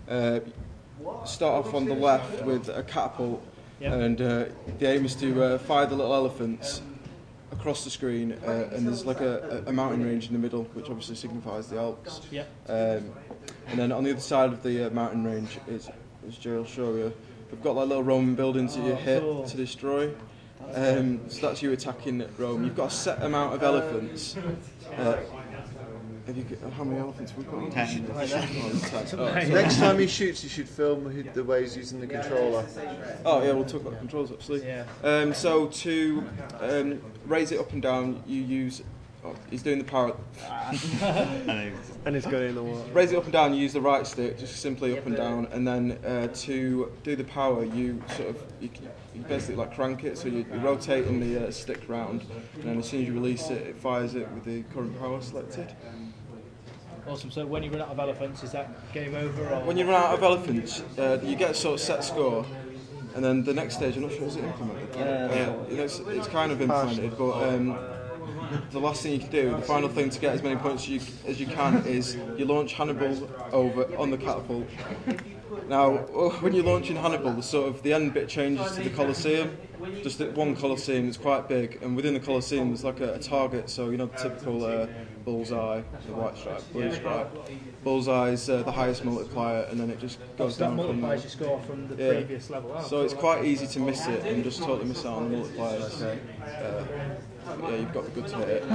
Start off on the left with a catapult, and the aim is to fire the little elephants across the screen, and there's like a mountain range in the middle, which obviously signifies the Alps. And then on the other side of the mountain range is Joe will show you. We've got like little Roman buildings that you hit to destroy. So that's you attacking Rome. You've got a set amount of elephants. How many elephants have we got? 10. Next time he shoots, you should film the way he's using the controller. Oh yeah, we'll talk about controls actually. So to raise it up and down, you use. He's doing the power. And he's going in the water. Raise it up and down, you use the right stick, just simply up and down, and then to do the power, you basically like crank it, so you're rotating the stick round, and then as soon as you release it, it fires it with the current power selected. Awesome. So when you run out of elephants, is that game over? Or? When you run out of elephants, you get a sort of set score, and then the next stage, I'm not sure, is it implemented? It's kind of implemented, but the last thing you can do, the final thing to get as many points as you can, is you launch Hannibal over on the catapult. Now, when you're launching Hannibal, the end bit changes to the Colosseum. Just one Colosseum that's quite big, and within the Colosseum there's like a target. So the typical bullseye, the white stripe, blue stripe. Bullseye is the highest multiplier, and then it just goes down. That multiplies your score from the previous level. So it's quite easy to miss it and just totally miss out on the multipliers. You've got the goods to hit it.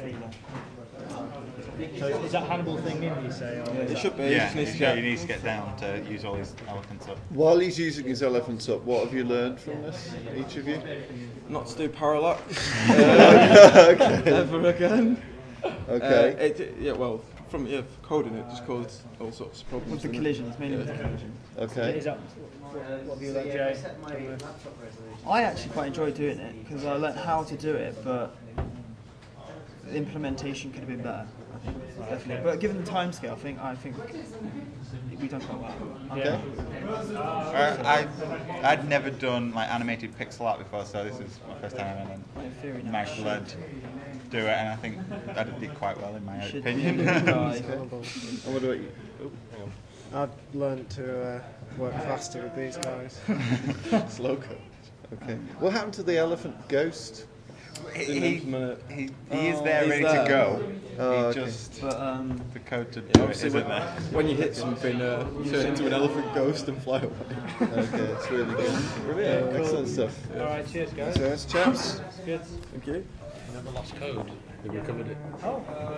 So is that Hannibal thing in, you say? Or it should be. Yeah, he needs to get down to use all his elephants up. While he's using his elephants up, what have you learned from this, each of you? Not to do parallax. Okay. Ever again. Okay. From coding it just caused all sorts of problems. With the collisions, mainly with the collisions. Okay. Is that what have you learned, Jay? I actually quite enjoyed doing it because I learnt how to do it, but the implementation could have been better. I think, definitely. But given the timescale, I think we've done quite well. Okay. I'd never done like animated pixel art before, so this is my first time, and managed to learn to do it, and I think I did quite well in my opinion. And what about you? I've learned to work faster with these guys. Slow code. Okay. What happened to the elephant ghost? He is there ready to go. The code to do it isn't there. When you hit something, turn into an elephant ghost and fly away. Okay, it's really good. Brilliant. Excellent stuff. Alright, cheers guys. Cheers, chaps. Good. Thank you. Never lost code. We recovered it.